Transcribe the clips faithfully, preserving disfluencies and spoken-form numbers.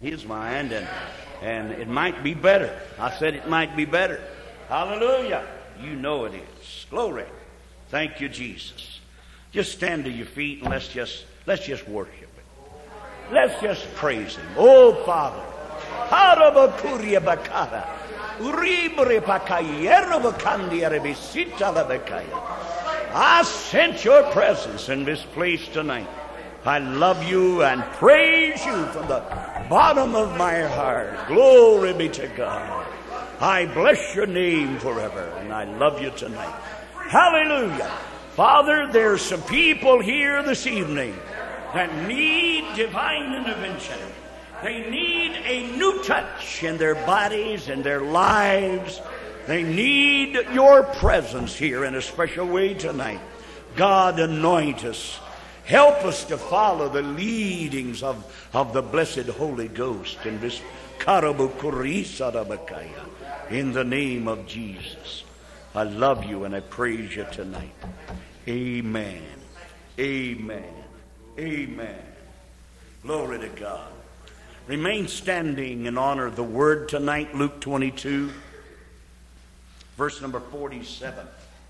his mind, and, and it might be better. I said it might be better. Hallelujah. You know it is. Glory. Thank you, Jesus. Just stand to your feet and let's just, let's just worship Him. Let's just praise Him. Oh, Father. I sense your presence in this place tonight. I love you and praise you from the bottom of my heart. Glory be to God. I bless your name forever, and I love you tonight. Hallelujah. Father, there's some people here this evening that need divine intervention. They need a new touch in their bodies and their lives. They need your presence here in a special way tonight. God, anoint us. Help us to follow the leadings of, of the blessed Holy Ghost in this in the name of Jesus. I love you and I praise you tonight. Amen. Amen. Amen. Glory to God. Remain standing in honor of the word tonight. Luke twenty-two, verse number forty-seven.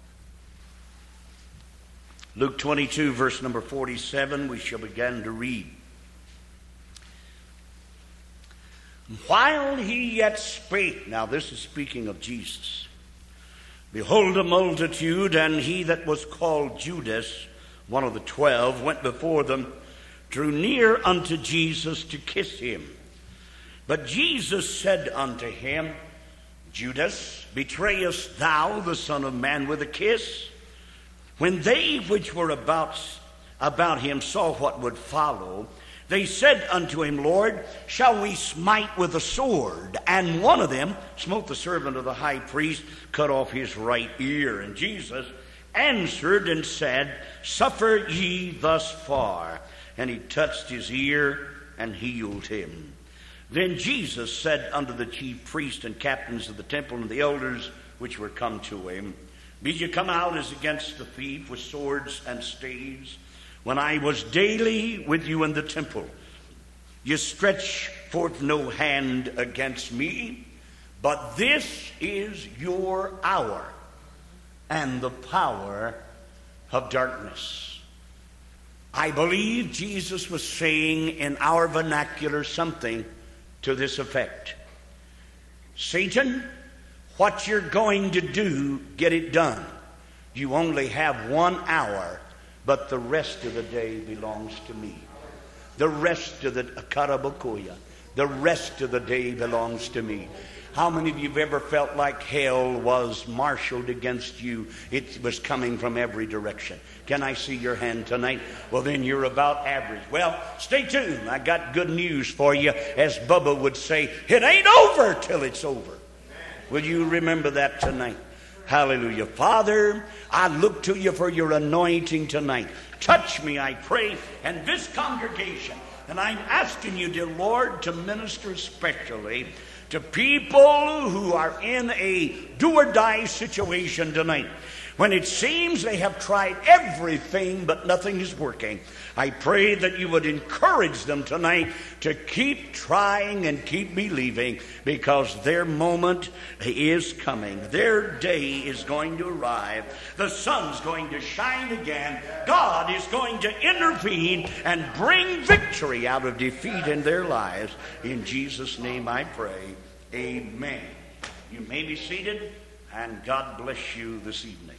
Luke twenty-two, verse number forty-seven, we shall begin to read. While he yet spake, now this is speaking of Jesus, behold, a multitude, and he that was called Judas, one of the twelve, went before them, drew near unto Jesus to kiss him. But Jesus said unto him, Judas, betrayest thou the Son of Man with a kiss? When they which were about, about him saw what would follow, they said unto him, Lord, shall we smite with a sword? And one of them smote the servant of the high priest, cut off his right ear. And Jesus answered and said, Suffer ye thus far. And he touched his ear and healed him. Then Jesus said unto the chief priests and captains of the temple and the elders which were come to him, Be ye come out as against the thief with swords and staves? When I was daily with you in the temple, you stretch forth no hand against me, but this is your hour and the power of darkness. I believe Jesus was saying in our vernacular something to this effect. Satan, what you're going to do, get it done. You only have one hour, but the rest of the day belongs to me. The rest of the Karabakoya, the rest of the day belongs to me. How many of you have ever felt like hell was marshaled against you? It was coming from every direction. Can I see your hand tonight? Well, then you're about average. Well, stay tuned. I got good news for you. As Bubba would say, it ain't over till it's over. Will you remember that tonight? Hallelujah. Father, I look to you for your anointing tonight. Touch me, I pray, and this congregation. And I'm asking you, dear Lord, to minister especially to people who are in a do-or-die situation tonight. When it seems they have tried everything but nothing is working, I pray that you would encourage them tonight to keep trying and keep believing, because their moment is coming. Their day is going to arrive. The sun's going to shine again. God is going to intervene and bring victory out of defeat in their lives. In Jesus' name I pray. Amen. You may be seated, and God bless you this evening.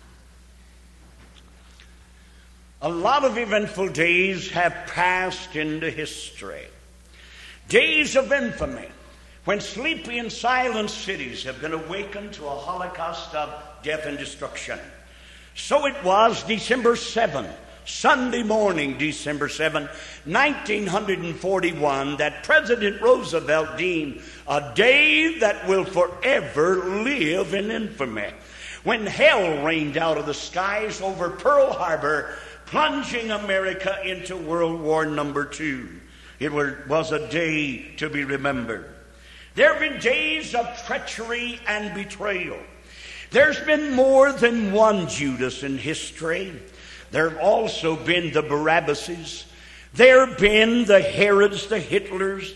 A lot of eventful days have passed into history. Days of infamy, when sleepy and silent cities have been awakened to a holocaust of death and destruction. So it was December seventh, Sunday morning, December seventh, nineteen forty-one, that President Roosevelt deemed a day that will forever live in infamy, when hell rained out of the skies over Pearl Harbor, plunging America into World War Number Two. It was a day to be remembered. There have been days of treachery and betrayal. There's been more than one Judas in history. There have also been the Barabbases. There have been the Herods, the Hitlers,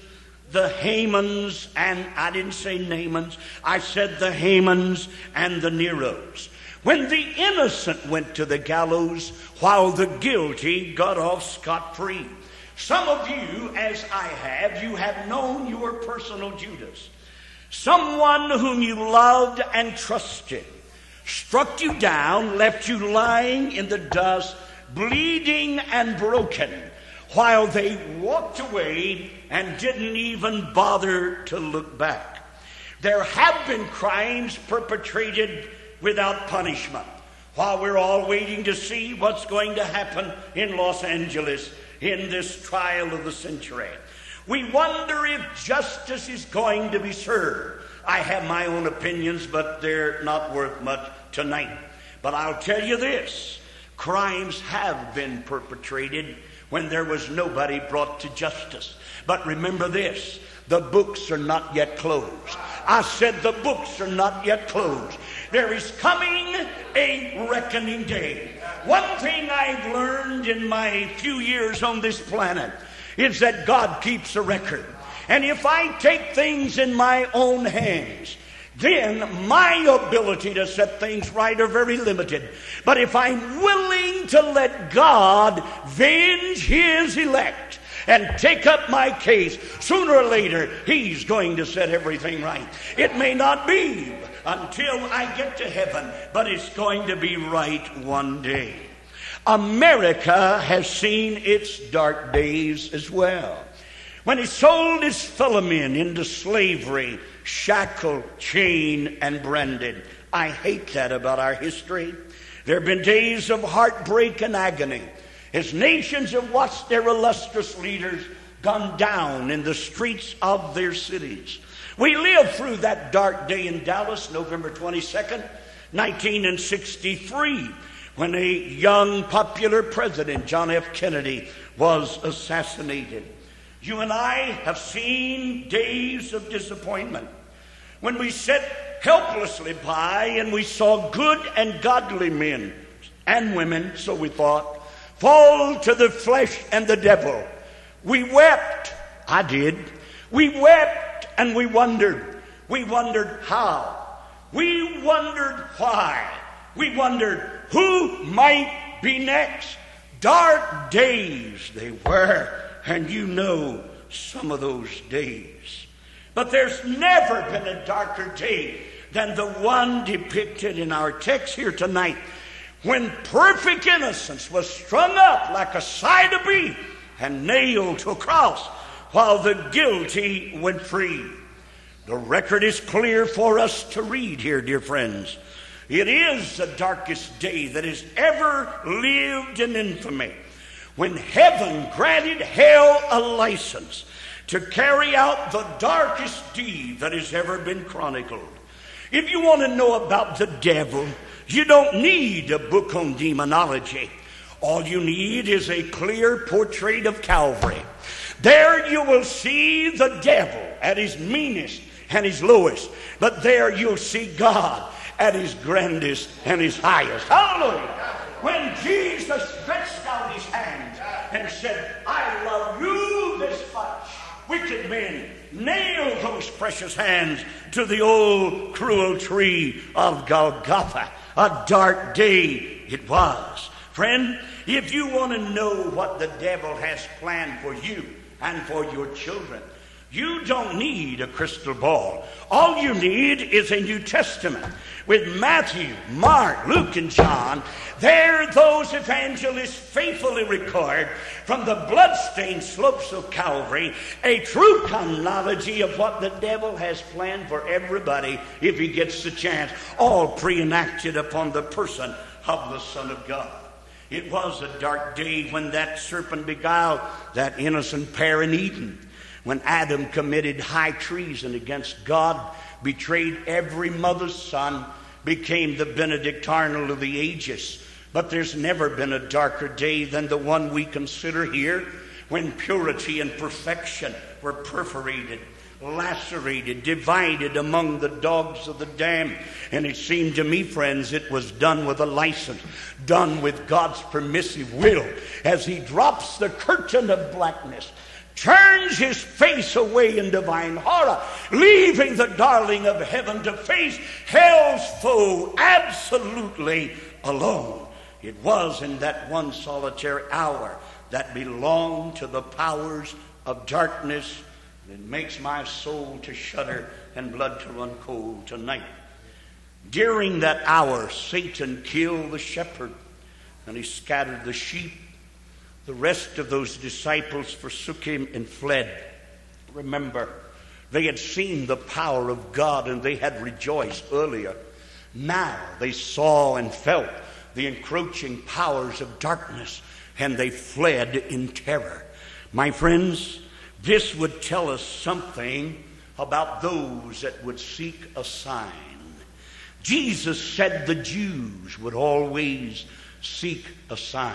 the Hamans and, I didn't say Naamans, I said the Hamans and the Neros. When the innocent went to the gallows while the guilty got off scot-free. Some of you, as I have, you have known your personal Judas. Someone whom you loved and trusted struck you down, left you lying in the dust, bleeding and broken, while they walked away and didn't even bother to look back. There have been crimes perpetrated without punishment, while we're all waiting to see what's going to happen in Los Angeles in this trial of the century. We wonder if justice is going to be served. I have my own opinions, but they're not worth much tonight. But I'll tell you this, crimes have been perpetrated when there was nobody brought to justice. But remember this, the books are not yet closed. I said the books are not yet closed. There is coming a reckoning day. One thing I've learned in my few years on this planet is that God keeps a record. And if I take things in my own hands, then my ability to set things right are very limited. But if I'm willing to let God venge his elect and take up my case, sooner or later, he's going to set everything right. It may not be until I get to heaven, but it's going to be right one day. America has seen its dark days as well. When he sold his fellow men into slavery, shackled, chained, and branded. I hate that about our history. There have been days of heartbreak and agony as nations have watched their illustrious leaders gone down in the streets of their cities. We lived through that dark day in Dallas, November twenty-second, nineteen sixty-three, when a young popular president, John F. Kennedy, was assassinated. You and I have seen days of disappointment when we sat helplessly by and we saw good and godly men and women, so we thought, fall to the flesh and the devil. We wept. I did. We wept and we wondered. We wondered how. We wondered why. We wondered who might be next. Dark days they were. And you know some of those days. But there's never been a darker day than the one depicted in our text here tonight, when perfect innocence was strung up like a side of beef and nailed to a cross, while the guilty went free. The record is clear for us to read here, dear friends. It is the darkest day that has ever lived in infamy, when heaven granted hell a license to carry out the darkest deed that has ever been chronicled. If you want to know about the devil, you don't need a book on demonology. All you need is a clear portrait of Calvary. There you will see the devil at his meanest and his lowest, but there you'll see God at his grandest and his highest. Hallelujah! When Jesus stretched out his hands and said, I love you this much, wicked men nailed those precious hands to the old cruel tree of Golgotha. A dark day it was. Friend, if you want to know what the devil has planned for you and for your children, you don't need a crystal ball. All you need is a New Testament. With Matthew, Mark, Luke, and John, there those evangelists faithfully record from the bloodstained slopes of Calvary a true chronology of what the devil has planned for everybody if he gets the chance, all pre-enacted upon the person of the Son of God. It was a dark day when that serpent beguiled that innocent pair in Eden, when Adam committed high treason against God, betrayed every mother's son, became the Benedictine of the ages. But there's never been a darker day than the one we consider here, when purity and perfection were perforated, lacerated, divided among the dogs of the damned. And it seemed to me, friends, it was done with a license, done with God's permissive will, as he drops the curtain of blackness turns his face away in divine horror, leaving the darling of heaven to face hell's foe absolutely alone. It was in that one solitary hour that belonged to the powers of darkness that makes my soul to shudder and blood to run cold tonight. During that hour, Satan killed the shepherd and he scattered the sheep. The rest of those disciples forsook him and fled. Remember, they had seen the power of God and they had rejoiced earlier. Now they saw and felt the encroaching powers of darkness and they fled in terror. My friends, this would tell us something about those that would seek a sign. Jesus said the Jews would always seek a sign.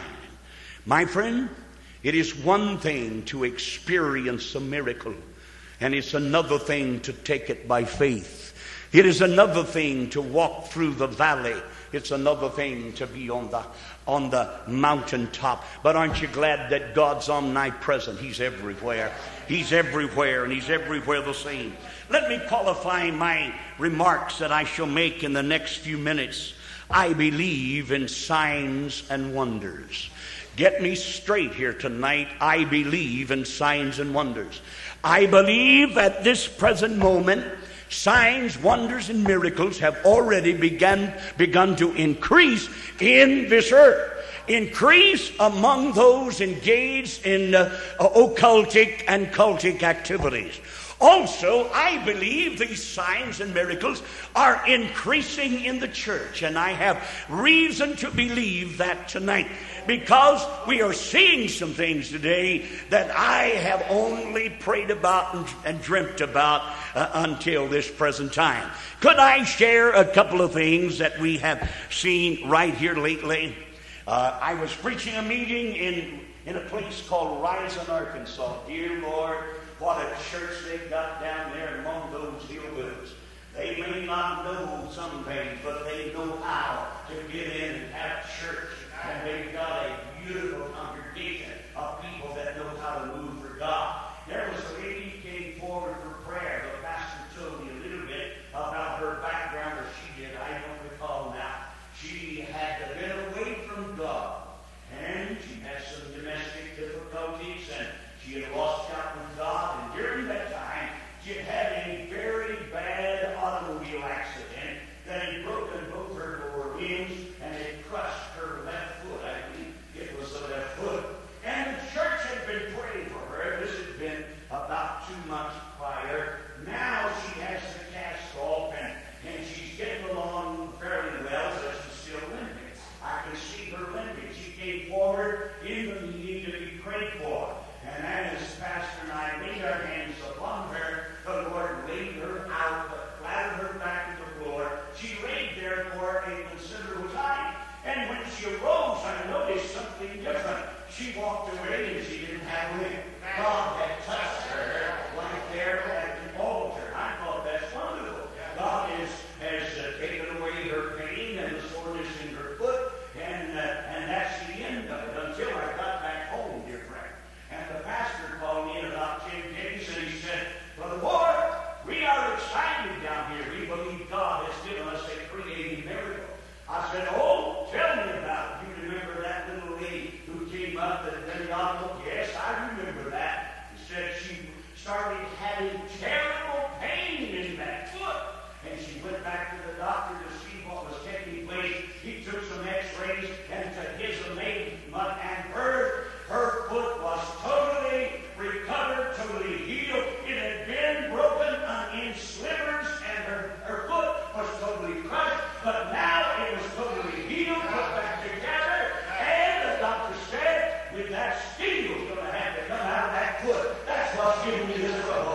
My friend, it is one thing to experience a miracle, and it's another thing to take it by faith. It is another thing to walk through the valley. It's another thing to be on the on the mountaintop. But aren't you glad that God's omnipresent? He's everywhere. He's everywhere, and he's everywhere the same. Let me qualify my remarks that I shall make in the next few minutes. I believe in signs and wonders. Get me straight here tonight. I believe in signs and wonders. I believe at this present moment, signs, wonders, and miracles have already begun, begun to increase in this earth. Increase among those engaged in uh, occultic and cultic activities. Also, I believe these signs and miracles are increasing in the church, and I have reason to believe that tonight because we are seeing some things today that I have only prayed about and, and dreamt about uh, until this present time. Could I share a couple of things that we have seen right here lately? Uh, I was preaching a meeting in, in a place called Rison, Arkansas. Dear Lord, what a church they've got down there among those hillbillies. They may not know some things, but they know how to get in and have church. And they've got a beautiful congregation of people that know how to move for God. There was a lady who came forward for prayer. The pastor told me a little bit about her background, or she did. I don't recall now. She had been away from God, and she had some domestic difficulties, and she had lost count with God, and during that time, she had had a very bad automobile accident that had broken both her lower limbs, and it crushed her left foot. I believe it was the left foot. And the church had been praying for her. This had been about two months prior. Now she has the cast off, and, and she's getting along fairly well, but she's still limping. I can see her limping. She came forward in the meeting to be prayed for. And as Pastor and I laid our hands upon her, the Lord laid her out, but flattened her back to the floor. She laid there for a considerable time. And when she arose, I noticed something different. She walked away and she didn't have a limp. God had touched her right there at the altar. I thought that's wonderful. God has, has uh, taken away her pain and the soreness in her foot, and, uh, and that's the end of it until I got back home, dear friend. And the pastor called me in about ten days and he said, Brother Ward, we are excited down here. We believe God has given us a creative miracle. I said, oh, tell me about it. You remember that little lady who came up at the auto? Yes, I remember that. He said she started having terrible pain in that foot. And she went back to the doctor to see what was taking place. He took some x-rays, and to his amazement, and her, her foot was totally recovered, totally healed. It had been broken in slivers, and her, her foot was totally crushed. But now it was totally healed, put back together, and the doctor said, with that steel's going to have to come out of that foot. That's what's giving me this trouble.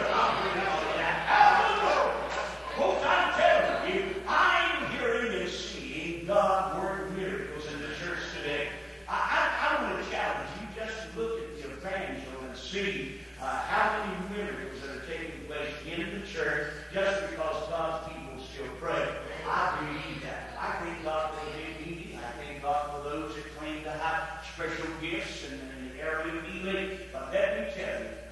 Folks, I'm telling you, I'm hearing and seeing God work miracles in the church today. I, I, I want to challenge you just to look at the evangel and see uh, how many miracles that are taking place in the church just because God's people still pray. I believe that. I thank God for the big meeting. I thank God for those that claim to have special gifts in, in the area of healing. But let me tell you,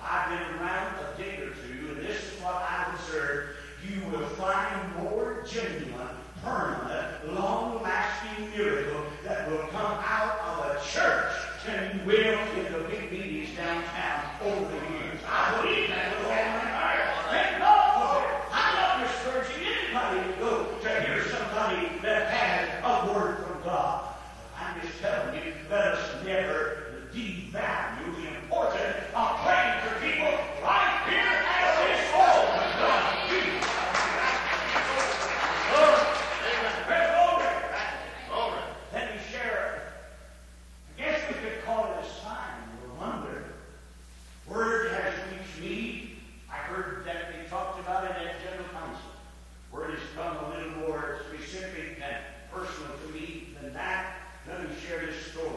if you will, in the big meetings downtown over the years. I believe that with all my heart. Thank God for it. I'm not discouraging anybody to go to hear somebody that had a word from God. I'm just telling you, let us never devalue the importance of praying for people right here at this altar. God, Jesus. Glory. Let me share. I guess we could call it a sign or wonder. Word has reached me. I heard that they talked about it at General Council. Word has come a little more specific and personal to me than that. Let me share this story.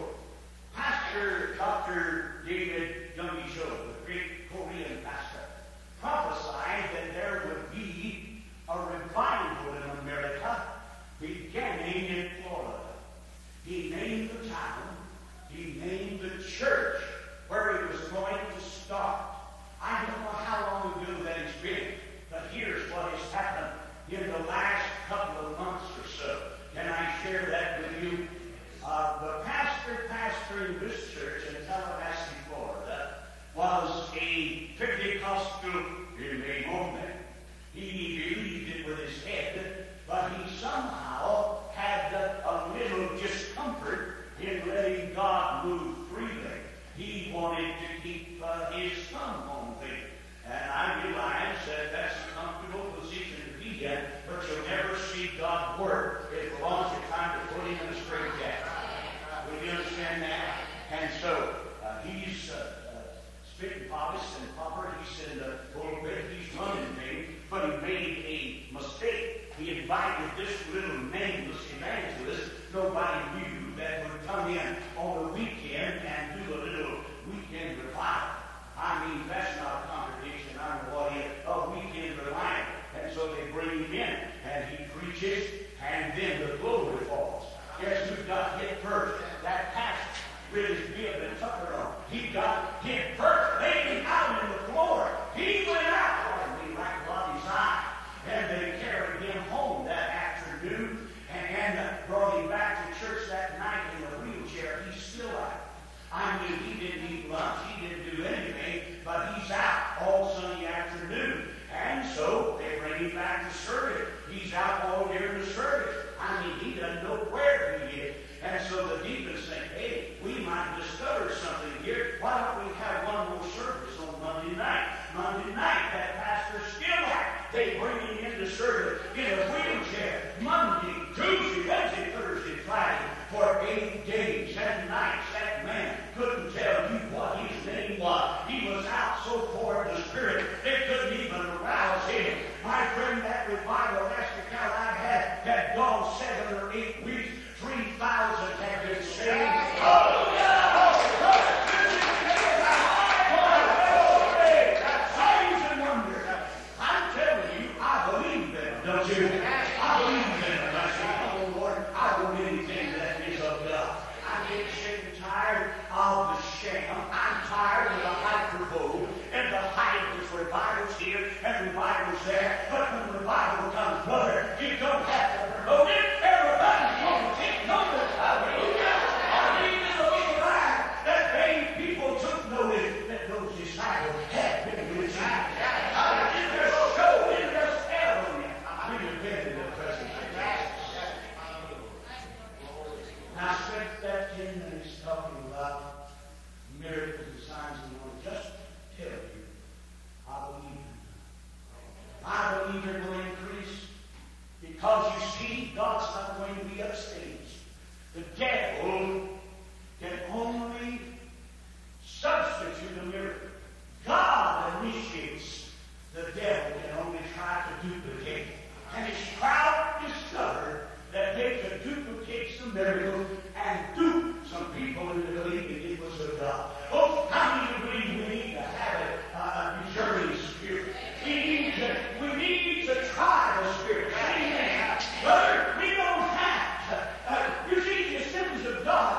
Pastor Doctor David Youngie Cho, the great Korean pastor, prophesied that there would be a revival in America beginning in Florida. He named the town, he named the church where it was going to start. I don't know how long ago that has been, but here's what has happened in the last couple of months or so. Can I share that with you? Uh, the pastor pastoring this church in Tallahassee, Florida, was a Pentecostal in a moment. He believed it with his head, but he somehow had a little discomfort in letting God move freely. He wanted to keep uh, his thumb on things. And I realize that that's a comfortable position to be in, but you'll never see God work. It belongs to time to put him in a straitjacket. Will you understand that? And so uh, he's uh, uh, spitting polis and proper. He's in the pulpit. He's running things, but he made a mistake. He invited this little nameless evangelist nobody knew that would come in on the weekend and do a little weekend revival. I mean, that's not a contradiction. I don't know what it is. A weekend revival. And so they bring him in, and he preaches, and then the glory falls. Guess who got hit first? That pastor with his bib and tucker on. He got hit first. Laid him out on the floor. He went out, pardon me, like Lottie's eye. And they carried him home that afternoon and, and brought him back to church that night in a wheelchair. He's still out. I mean, he didn't eat lunch. He didn't do anything, but he's out all Sunday afternoon. And so they bring him back to service. He's out all during the service. I mean, he doesn't know where he is. And so the deacons think, hey, we might discover something here. Why don't we have one more service on Monday night? Monday night, that pastor's still out. They bring him into service in a wheelchair. Monday, Tuesday, Wednesday, Thursday, Friday, for eight days and nights. That man couldn't tell you what his name was. He was out so far in the Spirit, they couldn't even arouse him. My friend, that revival last account I had had gone seven or eight weeks. Three thousand have been saved. Oh, yeah! Signs and wonders. I'm telling you, I believe them, don't you? I believe them. I say, oh, Lord, I want anything that is of God. I'm getting sick and tired of the sham. I'm tired of the hyperbole and the hype. There's revivals here and revivals there. But when revival comes, brother, you don't have to promote it. Everybody's going to take notice. Hallelujah. I believe this will be glad that many people took notice that those disciples had been with you. In their show, in their ceremony, we depended on the presence of Jesus. Now, I spent that ten minutes talking about miracles and signs and wonders. Just tell you, I believe it. I believe it will increase because you see, God's not going to be upstaged. The devil can only substitute a miracle. God initiates. The devil can only try to duplicate. And his crowd discovered that they could duplicate some miracles and dupe some people into believing it was of God. Oh, how do you believe we need to have a, a discerning spirit? We need to, we need to try the spirit. Amen. Brother, we don't have to. Uh, you see, the assemblies of God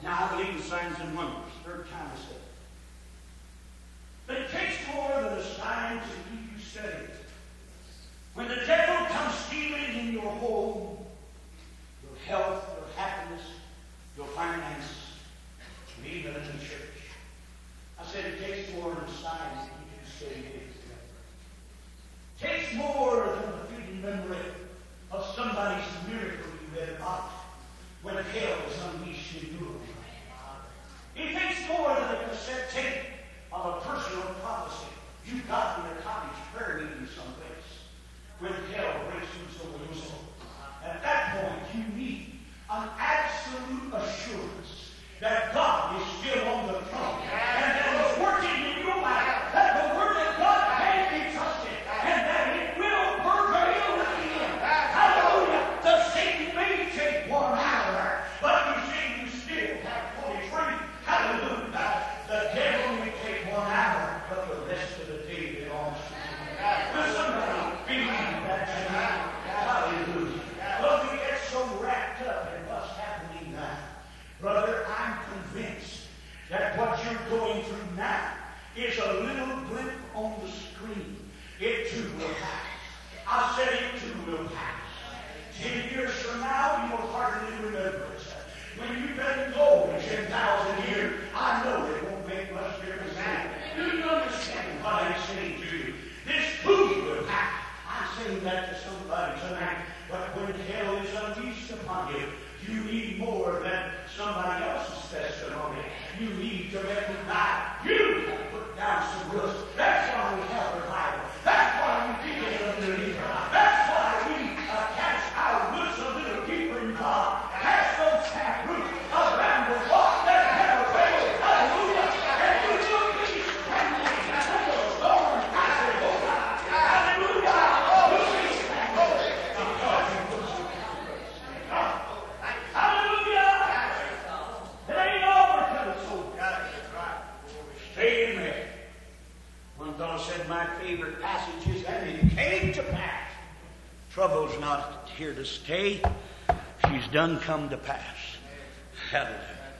Now I believe in signs and wonders. Third time I said it. But it takes more than the signs to keep you steady. When the devil comes stealing in your home, your health, your happiness, your finances, and even in the church, I said it takes more than signs to keep you steady. It takes more than the fleeting memory of somebody's miracle you read about when hell is unleashed in your life. It takes more than a cassette tape of a personal prophecy you got in a college prayer meeting someplace when hell breaks loose over your soul. At that point, you need an absolute assurance that God is still on the throne and that He's working in your life, that the Word of God can be trusted, and that it will prevail in the end. Hallelujah! The Satan may take one hour, but you see, you still have twenty-three. Hallelujah! The devil may take one hour, but the rest of the day belongs to you. Will somebody believe that tonight? Hallelujah! Well, we get so wrapped up in what's happening now. Brother, I'm convinced that what you're going through now is a little blip on the screen. It too will pass. I said it too will pass. Ten years from now, you'll hardly remember it. When you've been gone ten thousand years, I know it won't make much difference now. Do you understand what I'm saying to you? This too will pass. I'm saying that to somebody tonight. But when hell is unleashed upon you, you need more than somebody else's testimony. You need to recognize you have put down some roots. That's why we have revival. That's why we dig it underneath. That's why we uh, cast our roots a little deeper in God. Cast those tap roots around the rock that never fails. Hallelujah. And you will be standing in the storm. I say, oh God. Hallelujah. You'll be standing because you put some God. Hallelujah. It ain't over till it's over. Stay in there. One fellow said my favorite passage is, and it came to pass. Trouble's not here to stay. She's done come to pass. Hallelujah.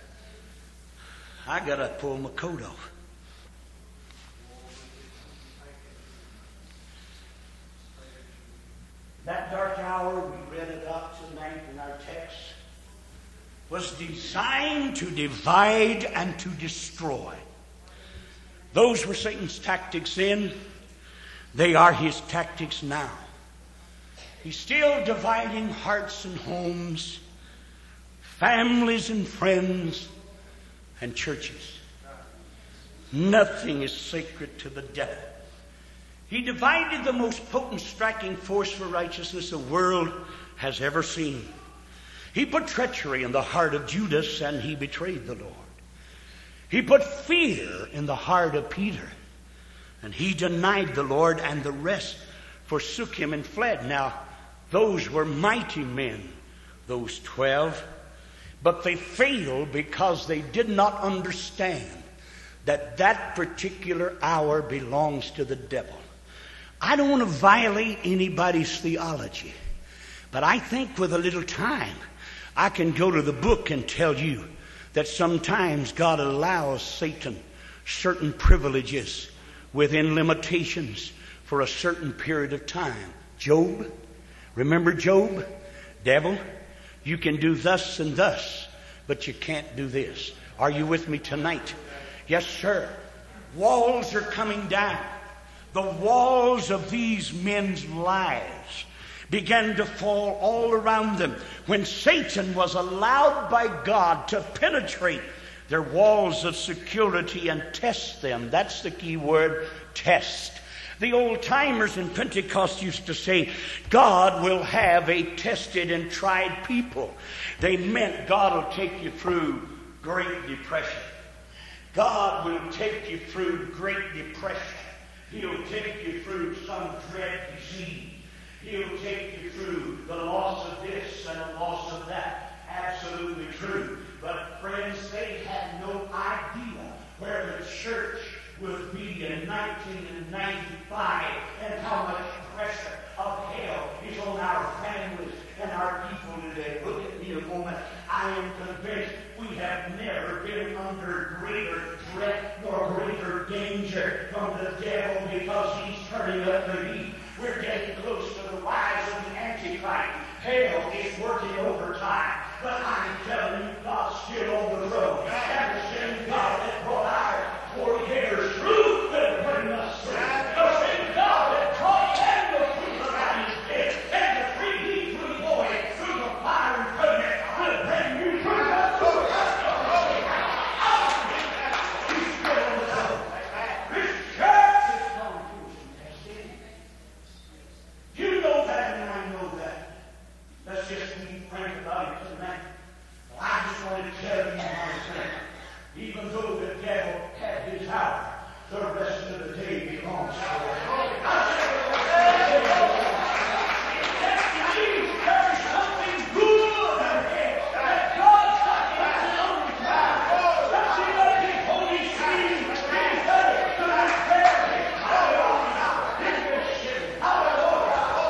I gotta pull my coat off. That dark hour we read about tonight in our text was designed to divide and to destroy. Those were Satan's tactics then. They are his tactics now. He's still dividing hearts and homes, families and friends, and churches. Nothing is sacred to the devil. He divided the most potent striking force for righteousness the world has ever seen. He put treachery in the heart of Judas, and he betrayed the Lord. He put fear in the heart of Peter, and he denied the Lord, and the rest forsook him and fled. Now, those were mighty men, those twelve, but they failed because they did not understand that that particular hour belongs to the devil. I don't want to violate anybody's theology, but I think with a little time, I can go to the book and tell you that sometimes God allows Satan certain privileges within limitations for a certain period of time. Job, remember Job? Devil, you can do thus and thus, but you can't do this. Are you with me tonight? Yes, sir. Walls are coming down. The walls of these men's lives began to fall all around them when Satan was allowed by God to penetrate their walls of security and test them. That's the key word, test. The old timers in Pentecost used to say, God will have a tested and tried people. They meant God will take you through Great Depression. God will take you through Great Depression. He'll take you through some dread disease. He'll take you through the loss of this and the loss of that. Absolutely true. But friends, they had no idea where the church would be in nineteen ninety-five and how much pressure of hell is on our families and our people today. Look at me a moment. I am convinced we have never been under greater threat nor greater danger from the devil, because he's turning up the heat. We're getting close to the rise of the Antichrist. Hell is working overtime. But I'm telling you, God's still on the road. And the same God that brought our forebears through will bring us through. The same God that brought Daniel through the lion's den and the free Hebrew boy through the fire and covenant will bring you through the through. He's still on the road. This church is going through some testing. You know that and I know that. Let's just be frank about it tonight. I just want to tell you, my friend, even though the devil had his hour, the rest of the day belongs to us. I said, there is something good ahead that God's got in the only time. Something that His Holy Spirit is ready to prepare His hallelujah in this city. Hallelujah.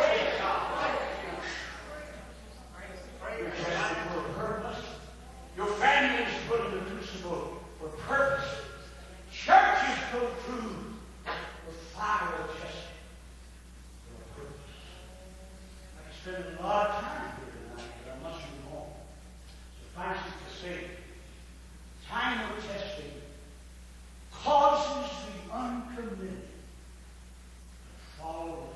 You're tested for a purpose. Your family is put in the crucible for purpose. Churches go through the fire of testing for a purpose. I can spend a lot of time here tonight, but I must move on. Suffice it to say, time of testing causes the uncommitted to fall away.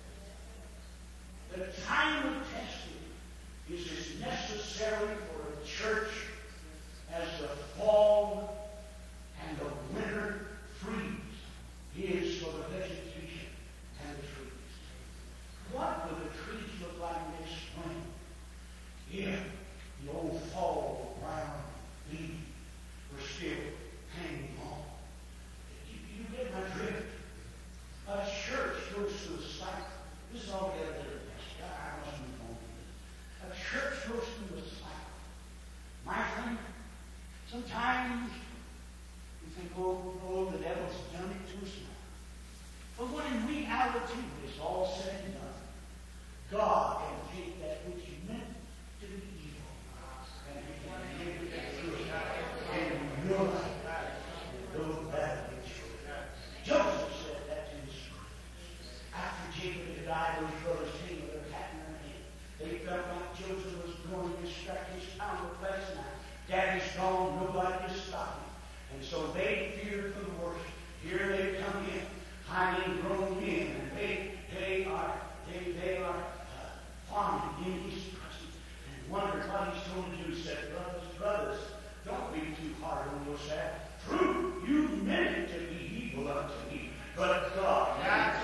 The time of testing is as necessary for a church as the fall and the winter freeze is for the vegetation and the trees. What would the trees look like next spring if the old fall brown leaves were still hanging on? You, you get my drift? A church goes through a cycle. This is all the other I must move on. A church goes through a cycle. My friend, sometimes you think, oh, oh, the devil's done it to us now. But when in reality, when it's all said and done, God can take that which He meant to be evil and He can make it good in your life. Those bad things. Joseph said that to his brothers. After Jacob had died, those brothers came with their hat in their hand. They felt like Joseph was going to strike his pound of flesh now. Daddy's gone, nobody to stop him. And so they feared for the worst. Here they come in, highly grown men, and they they are they they are uh, farming in His presence and wondered what He's going to do. Said, brothers, brothers, don't be too hard on yourself. True, you meant it to be evil unto me, but God.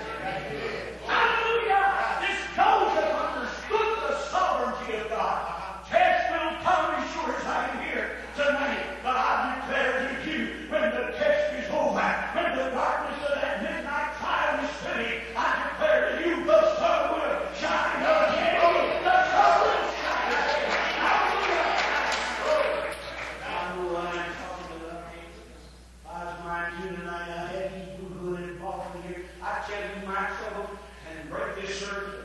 Hallelujah! This Joseph understood the sovereignty of God. Test will come as sure as I am here tonight, but I declare to you, when the test is over, when the darkness of that midnight trial is finished, I declare to you, the sun will shine again. The sun will shine again. Hallelujah! I know what I'm talking about. I was mine too tonight. I had these people good involved in here. I tell you my trouble and break this circuit.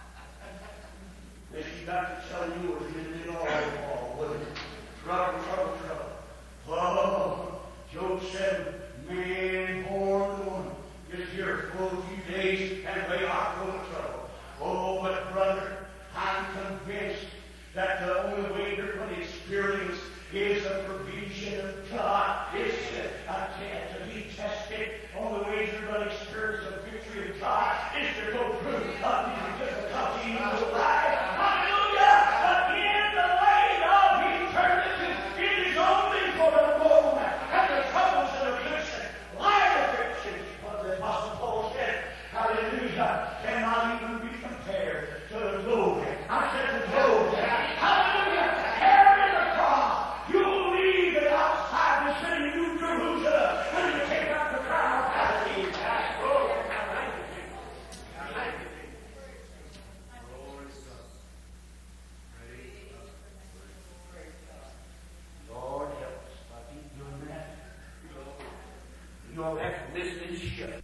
If you got to tell yours, you'd be all all, wouldn't it? Trouble, trouble, trouble. Oh, Job said, man born the woman is here for a few days, and they are full of trouble. Oh, but brother, I'm convinced that the only way you're going to experience is a provision of God. It's a, a, to be tested. Only way you're going to experience a victory of God is to go through a difficulty in your life. Hallelujah! But in the light of eternity, it is only for the moment and the troubles of affliction, light affliction, what the Apostle Paul said. Hallelujah! Cannot even be compared to the glory. I said the glory. Hallelujah! Carry the cross. You'll leave it outside the city of New Jerusalem and you take up the crown of Hallelujah. Lord help us. I keep doing that. You all have to listen and shut.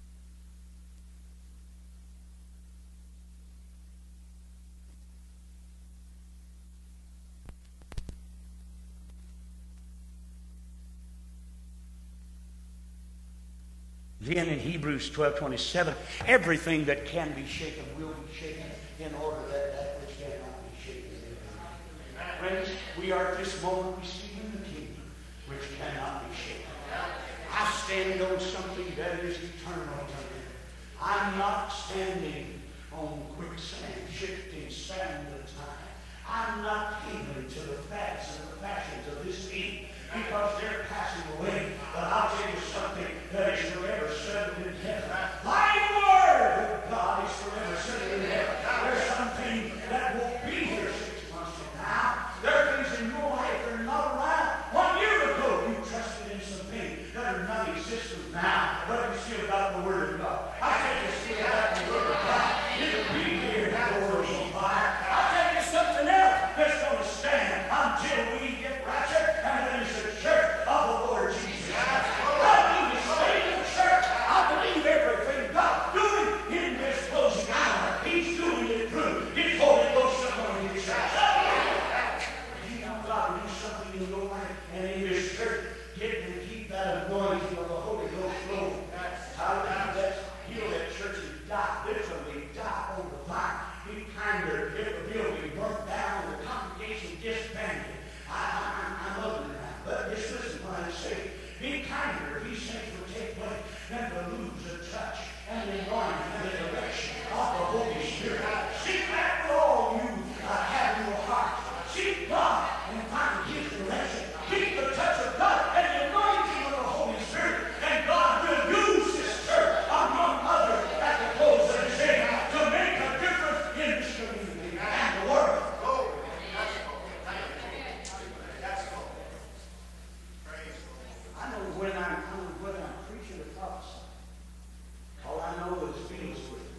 Then in Hebrews twelve twenty-seven, everything that can be shaken will be shaken in order that that which cannot be shaken will be. Friends, we are at this moment receiving the kingdom which cannot be shaken. I stand on something that is eternal to me. I'm not standing on quicksand, shifting sand of time. I'm not catering to the fads and the fashions of this age because they're passing away. But I'll tell you something that is forever settled in heaven. Thy word of God is forever settled in heaven. There's something that won't be here six months from now. There are things in your life that are not around. One year ago, you trusted in some things that are not existent now, but you still got the word of God. I tell you, still got the word of God. It'll be here, the doors on fire. I'll tell you something else that's going to stand until we get raptured, and then it's the church of the Lord Jesus. I believe the state of the church. I believe everything God's doing in this closing hour. He's doing it through His Holy Ghost upon His church. You know God will do something in your life and in this church. Get and keep that anointing of the Holy Ghost flowing. Hallelujah. Let's heal that church and die, literally die on the vine. Be kinder if the building burnt down, the congregation disbanded. I, I, I'm, I'm ugly now, but just listen when I say, be kinder if these things would take place than to lose the touch and the anointing and the direction of the Holy Spirit. Seek that with all you uh, have in your heart. Seek God and find His direction. Keep the touch of God and the anointing of the Holy Spirit, and God will use this church, among others, at the close of His day, to make a difference in this community and the world. I know when I'm, I know when I'm preaching or prophesying. All I know is feels with it.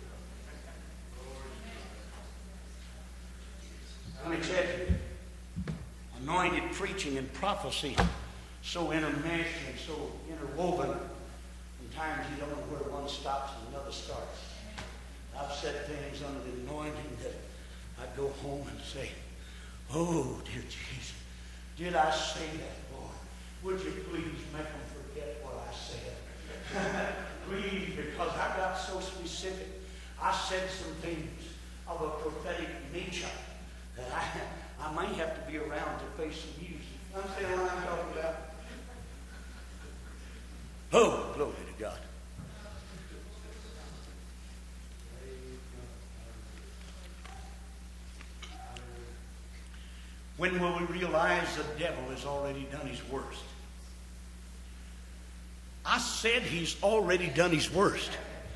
Let me tell you, anointed preaching and prophecy so intermeshed and so interwoven. Sometimes you don't know where one stops and another starts. I've said things under the anointing that I go home and say, oh, dear Jesus, did I say that, Lord? Would you please make them forget what I said? Please, because I got so specific. I said some things of a prophetic nature that I, I might have to be around to face some music. Understand what I'm talking about? Oh, glory to God. When will we realize the devil has already done his worst? I said he's already done his worst.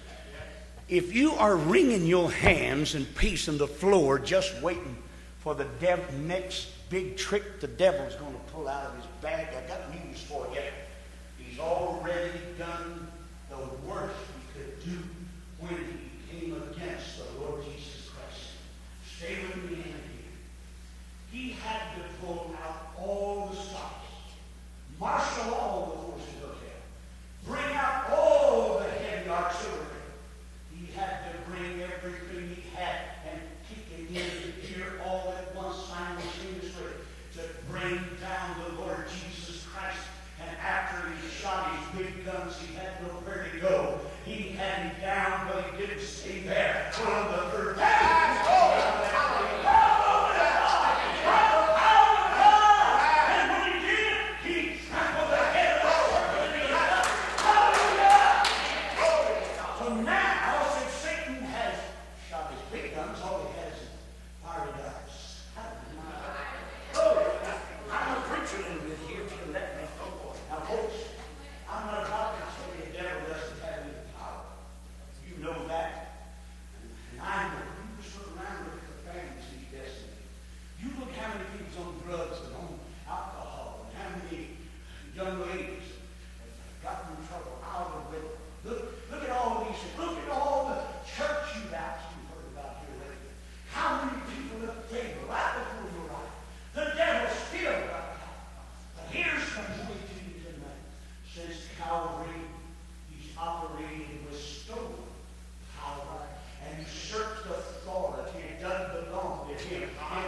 If you are wringing your hands and pacing the floor just waiting for the dev- next big trick the devil's going to pull out of his bag, I got news for you. He's already done the worst he could do when he came against the Lord Jesus Christ. Stay with me in here. He had to pull out all the stops, marshal all the forces of hell, bring out all the heavy artillery. He had to bring everything he had and kick it into gear all at once simultaneously to bring down the Lord Jesus Christ. And after he shot his big guns, he had nowhere to go. He had him down, but he didn't stay there. On the third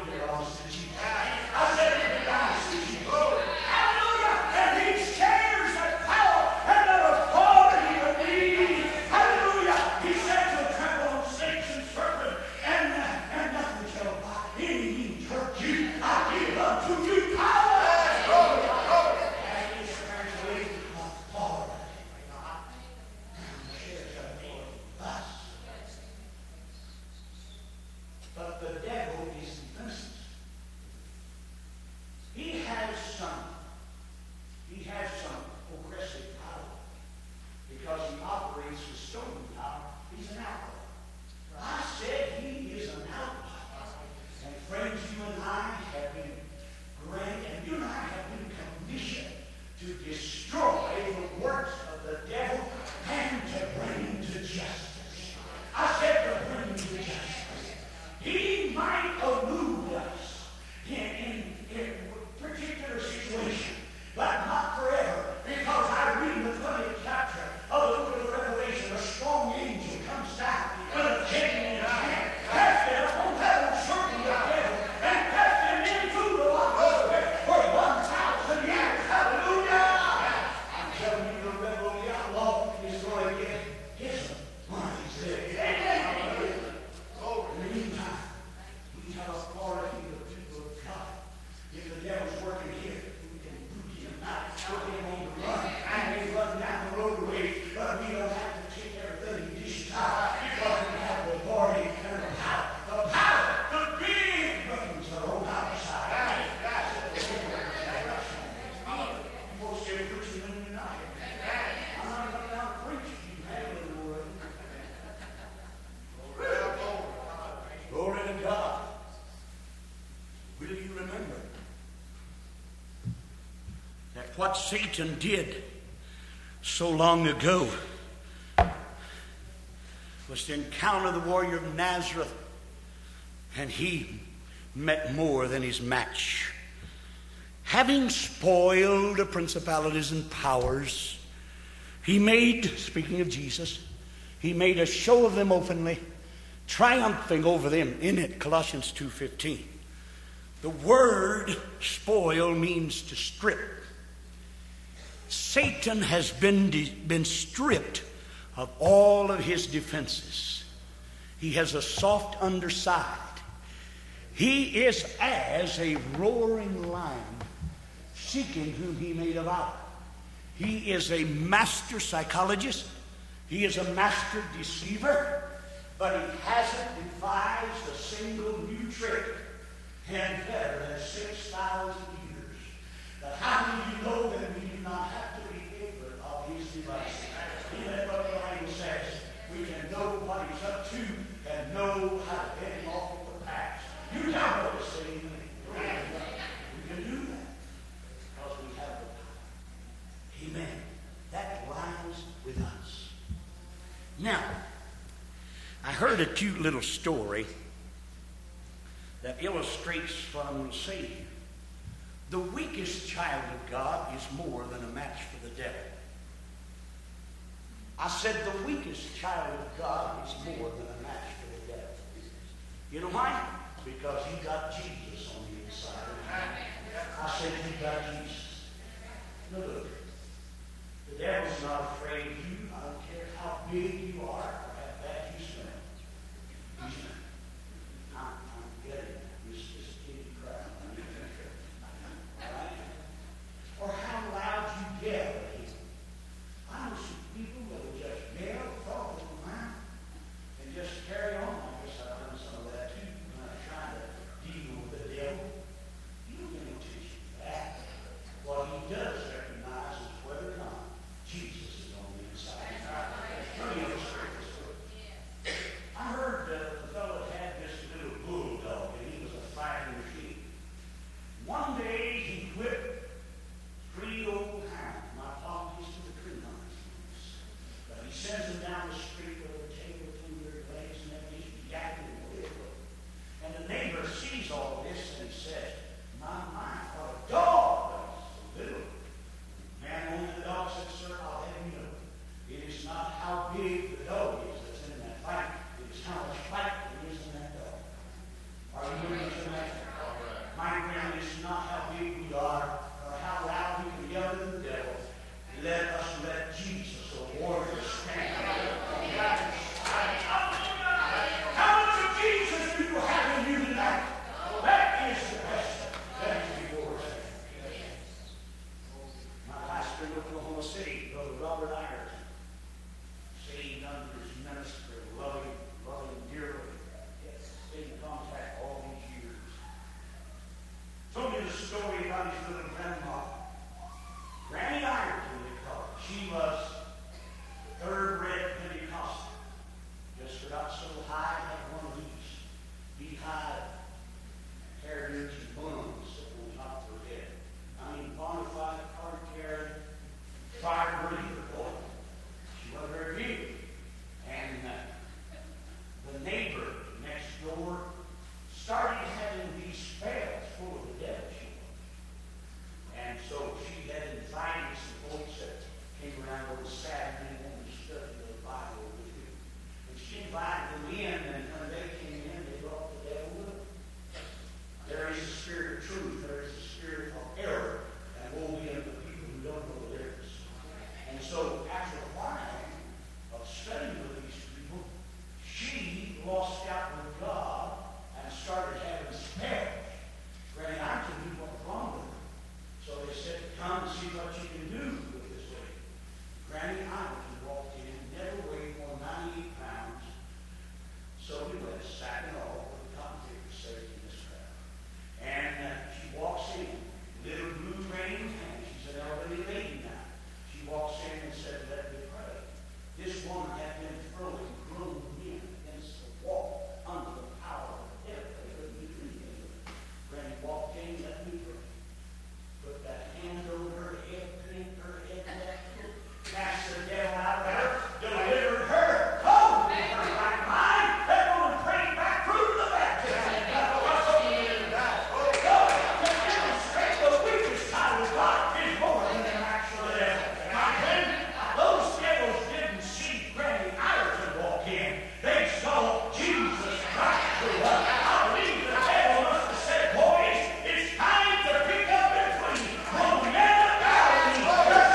I said it belongs to Jesus. Hallelujah! And these chairs put him on the run. I may run down the roadway, but we don't have to take everything he dishes out because we have the authority and the power. The power, the big buttons are on our side. You won't stay preaching when you're not. I'm not going down to preach. You have it in the word. Glory to God. Will you remember that what Satan did so long ago was to encounter the warrior of Nazareth, and he met more than his match. Having spoiled the principalities and powers, he made, speaking of Jesus, he made a show of them openly, triumphing over them in it, Colossians two fifteen. The word spoil means to strip. Satan has been, de- been stripped of all of his defenses. He has a soft underside. He is as a roaring lion seeking whom he may devour. He is a master psychologist. He is a master deceiver. But he hasn't devised a single new trick in better than six thousand years. But how do you know that we do not have to be ignorant of his devices? Even what the Bible says, we can know what he's up to and know how to get him off of the path. You don't know the same thing. We can do that because we have the power. Amen. That lies with us. Now, I heard a cute little story that illustrates what I'm going to say here. The weakest child of God is more than a match for the devil. I said the weakest child of God is more than a match for the devil. You know why? Because he got Jesus on the inside of him. I said he got Jesus. Now look, the devil's not afraid of you. I don't care how big you are or how bad you smell. He's not. I'm, I'm getting it. It's just a kitty crowd. All right? Or how loud you yell at him. I know some people that will just yell, talk with their mouth, and just carry on. I guess I've done some of that too when I'm trying to deal with the devil. He don't get no teach you that. What he does recognize is whether or not Jesus is on the inside. Let me illustrate this for you. I heard that the fellow had this little bulldog, and he was a fighting machine. One day he whipped three old hounds. My apologies to the tree hunters. But he sends them down the street with a tail between their legs and that he's yapping away. And the neighbor sees all this and he says, my, my, what a dog! So little. Man owning the dog said, sir, I'll have you know. It is not how big the dog is that's in that fight. It is how much fight there is in that dog. Are you moving to that? My friend, it's not how big we are or how loud we can yell at the devil. Let us let Jesus, a warrior, stand up. How much of Jesus do you have in you tonight? That is the question. That is the Lord's answer. My pastor in Oklahoma City, Brother Robert Ireton, saved under his ministry, loving, loving dearly, stayed in contact all these years. Told me the story about his little grandma, Granny Ireton, they call her. She was thoroughbred Pentecostal. Just got so high, had one of these beehive hairdos and buns sitting on top of her head. I mean, bona fide, card carrying, fire breather, boy. to see what you can do with this lady. Granny Iverson walked in, never weighed more than ninety-eight pounds. So we went, sack and all, with conflict was saved in this crowd. And uh, she walks in, little blue rain hand. She's an elderly lady now. She walks in and said, let me pray. This woman had been throwing grown men against the wall under the power of death. They couldn't do anything with her. Granny walked in, let me pray. Put that hand over her head, cleaned her head back, cast the devil out of her, delivered her, told her right mind. They're going to pray back through the baptism. Demonstrate the weakest side of God is more than the actual devil. My friend, those devils didn't see Granny Iverson walk in. They saw Jesus Christ through her. I believe the devil must have said, boys, it's time to pick up between one man and God and the other.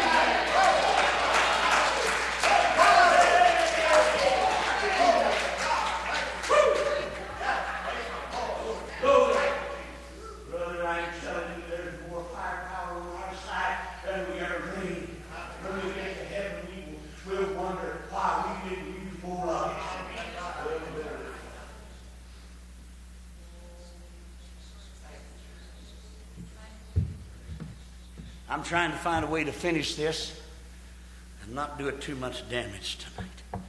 Brother, I'm telling you, there's more firepower on our side than we ever dreamed. When we get to heaven, we will, we'll wonder why we didn't use more of it. I'm trying to find a way to finish this and not do it too much damage tonight.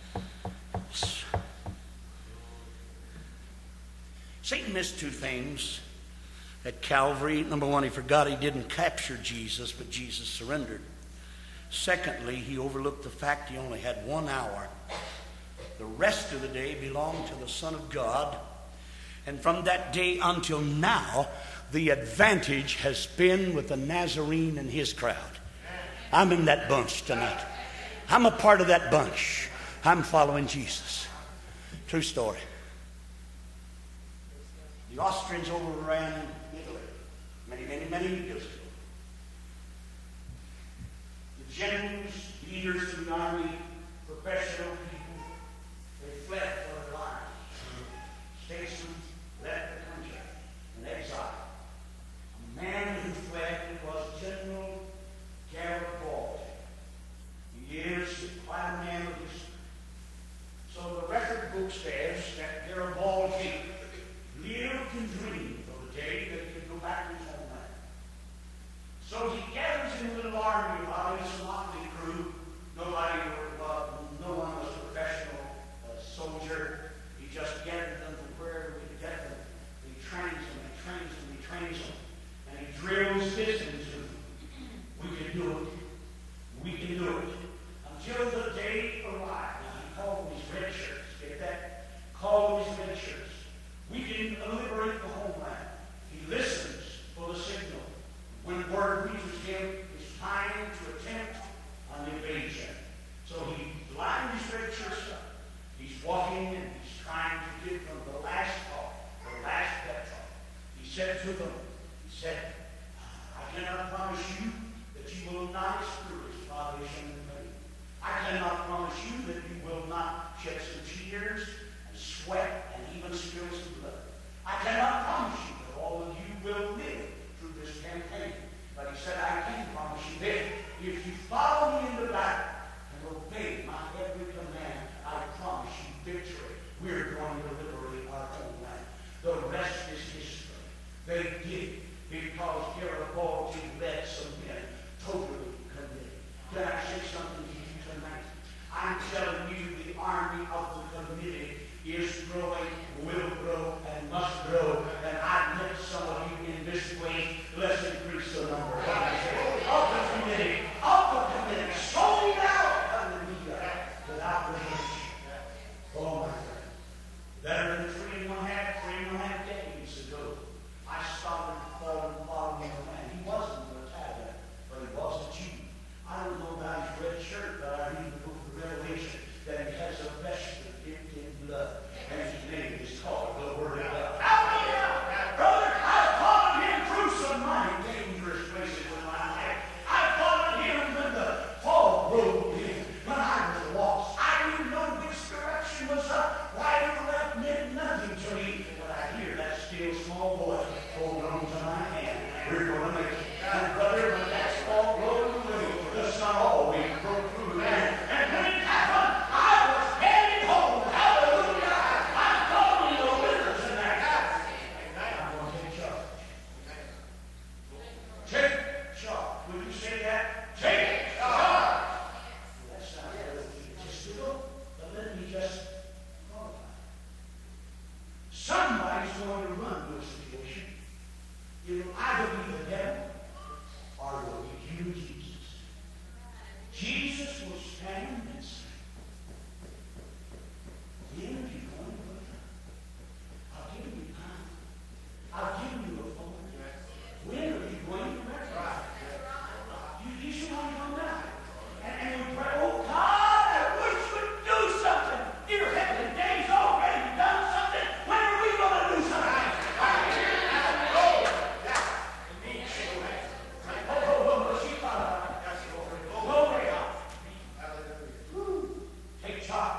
Satan missed two things at Calvary. Number one, he forgot he didn't capture Jesus, but Jesus surrendered. Secondly, he overlooked the fact he only had one hour. The rest of the day belonged to the Son of God. And from that day until now, the advantage has been with the Nazarene and his crowd. I'm in that bunch tonight. I'm a part of that bunch. I'm following Jesus. True story. The Austrians overran Italy many, many, many years ago. The generals, leaders of the army, professional people, they fled for their lives. Statesmen left the country in exile. A man who fled was General Garibaldi. He is quite a man of history. So the record book says that Garibaldi lived and dreamed of the day that he could go back to his homeland. So he gathers in a little army about his motley crew. Nobody, uh, no one was a professional uh, soldier. He just gathered them from wherever he could get them. He trains them, he trains them, he trains them. And he drills this into them. We can do it. We can do it. Until the day arrived. Now he called them his red shirts. Get that? Called them his red shirts. We can liberate the homeland. He listens for the signal. When word reaches him, it's time to attempt an invasion. So he lined his red shirts up. He's walking and he's trying to give them the last talk, the last pep talk. He said to them, he said, I cannot promise you that you will not experience starvation and pain. I cannot promise you that you will not shed some tears and sweat and even spill some blood. I cannot promise you that all of you will live through this campaign. But he said, I can promise you this. If you follow me in the battle and obey my every command, I promise you victory. We're going to liberate our homeland. The rest is history. They did because Garibaldi led some men totally committed. Can I say something to you tonight? I'm telling you, the army of the committed stand and sing. When are you going to look? I'll give you time. I'll give you a phone. When are you going to recognize? You, you should want to come down. And, and we pray, oh God, I wish you'd do something. Dear Heavenly Dave's already done something. When are we going to do something? Take charge.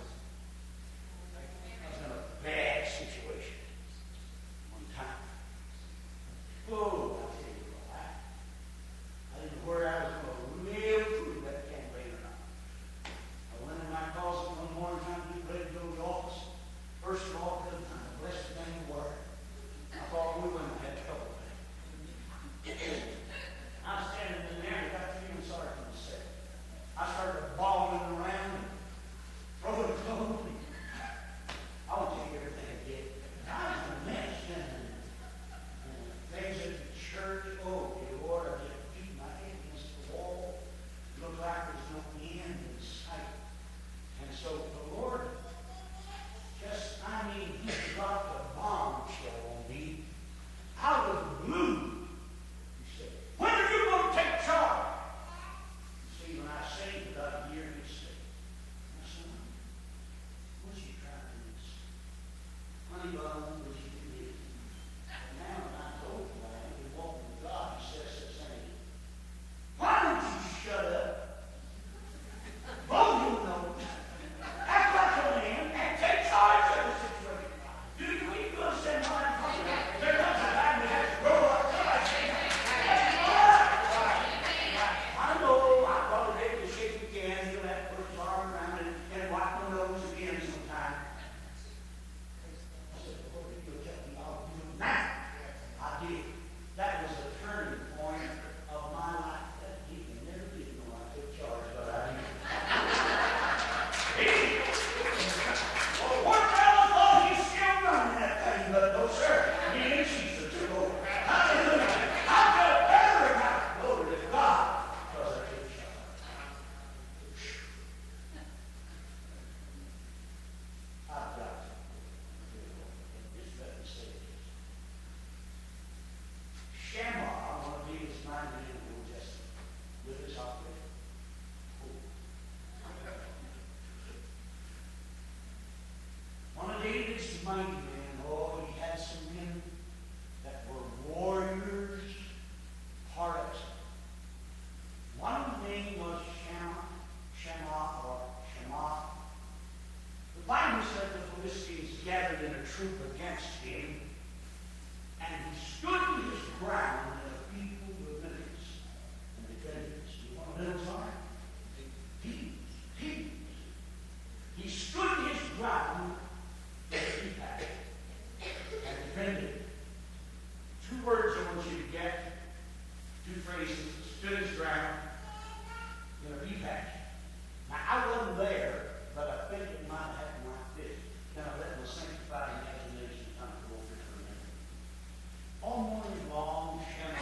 I was in a bad situation one time. Oh, I'll tell you what, I, I didn't know where I was going to live through that campaign or not. I went in my closet one morning trying to get ready to go to the office. First of all, couldn't find a blessed thing to wear. I thought we women had trouble. I was standing in there and got feeling sorry for myself. I started bawling around and throwing clothes. I want to take everything I get. I was a mess standing there. And things at the church, oh, dear Lord, I just beat my head against the wall. It looked like there was no end in sight. And so the Lord just, I mean, he dropped a bombshell on me out of the blue. He said, when are you going to take charge? You see, when I saved about a year, he said, my son, what's you trying to do this? Honey bun, what you do this? And now when I told you I am to walk with God, he says the same. Why don't you shut up? Oh, you know. Act like a man and take charge of the situation. Do you even understand what I'm talking about? There comes a time we have to grow up. I know I probably make the shake again. You'll have to put his arm around it and wipe my nose again sometime. I said, Lord, if you'll tell me, I'll do it now. I did. That was a turning point of my life. That he never did know I took charge, but I did. Well, poor fellow thought he's still running that thing, but no, sir. He ain't Jesus, Lord. Hallelujah. I've got a better account. Glory to God. Because I took charge. I've got to. Just let me say this. Shammah, one of David's mighty men in the Old Testament, with his operator. One of David's mighty men, oh, he had some men that were warriors, hearts. One name was Shammah, Shammah or Shammah. The Bible said the Philistines gathered in a troop against him, and he stood his ground in a people of minutes and defended us. You want to know what's on it? He, he, he stood his ground in a impact and defended. Two words I want you to get, two phrases. Stood his ground in a impact. Now I wasn't there, but I think it might have happened like this. Now let my sanctified imagination kind of go over for a minute. All morning long, Shammah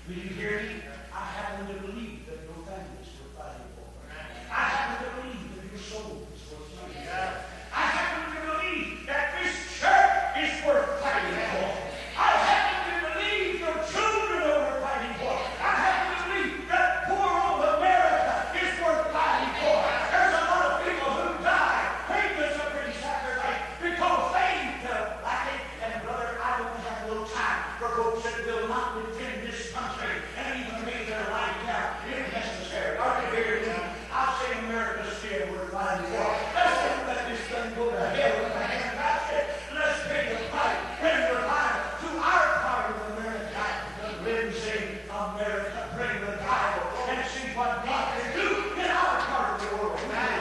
Will you hear me? I happen to believe that your family is worth fighting for. I happen to believe that your soul is worth fighting for. I happen to believe that this church is worth fighting for. I happen to believe your children are worth fighting for. I happen to believe that poor old America is worth fighting for. There's a lot of people who die painless of pretty sacrifice because they felt like it. And brother, I don't have no time for folks that will not defend this country and even lay their life down if necessary. Are you hearing me? I say America's still worth fighting for. Let's not let this thing go to hell with my hand basket. Let's pay the fight, bring the revival to our part of America. Let me say, America, bring the revival and see what God can do in our part of the world.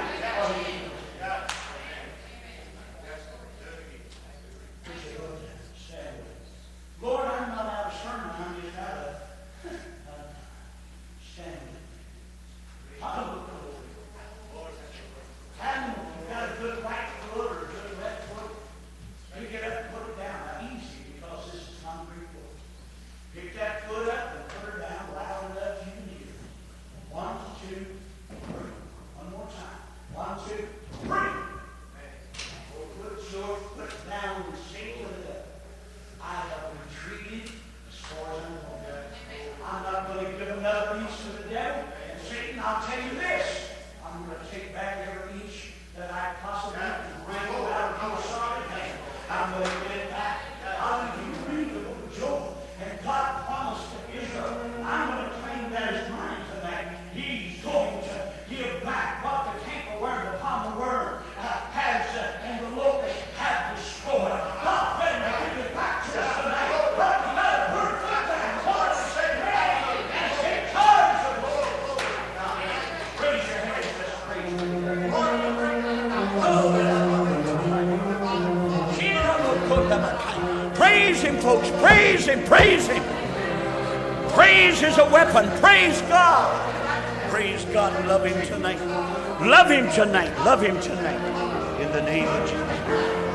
Lord, I'm not out of sermon, I'm just out of uh, standing. Hallelujah. Hallelujah. You've got to put right foot or put left foot. You get up and put it down. Now, easy, because this is concrete foot. Pick that foot up and put her down loud enough you can hear. One, two, three. One more time. One, two, three. Put your foot down and sink with it up. I have retreated as far as I'm going. I'm not going to give another piece to the devil. And Satan, I'll tell you this. I'm going to take back every inch that I possibly can wrangle out of your solid hand. I'm going to get it back. I'll give you read the book of Job. And God promised to Israel, I'm going to claim that as mine tonight. He's going to give back what the cankerworm, the palmer worm uh, has uh, and the locust have destroyed. God better give it back to us tonight. But we got to put it down. Lord, say, hey, and take charge of the Lord. Raise your hands, let's praise Him. Praise Him, folks. Praise Him. Praise Him. Praise is a weapon. Praise God. Praise God. Love Him tonight. Love Him tonight. Love Him tonight. In the name of Jesus.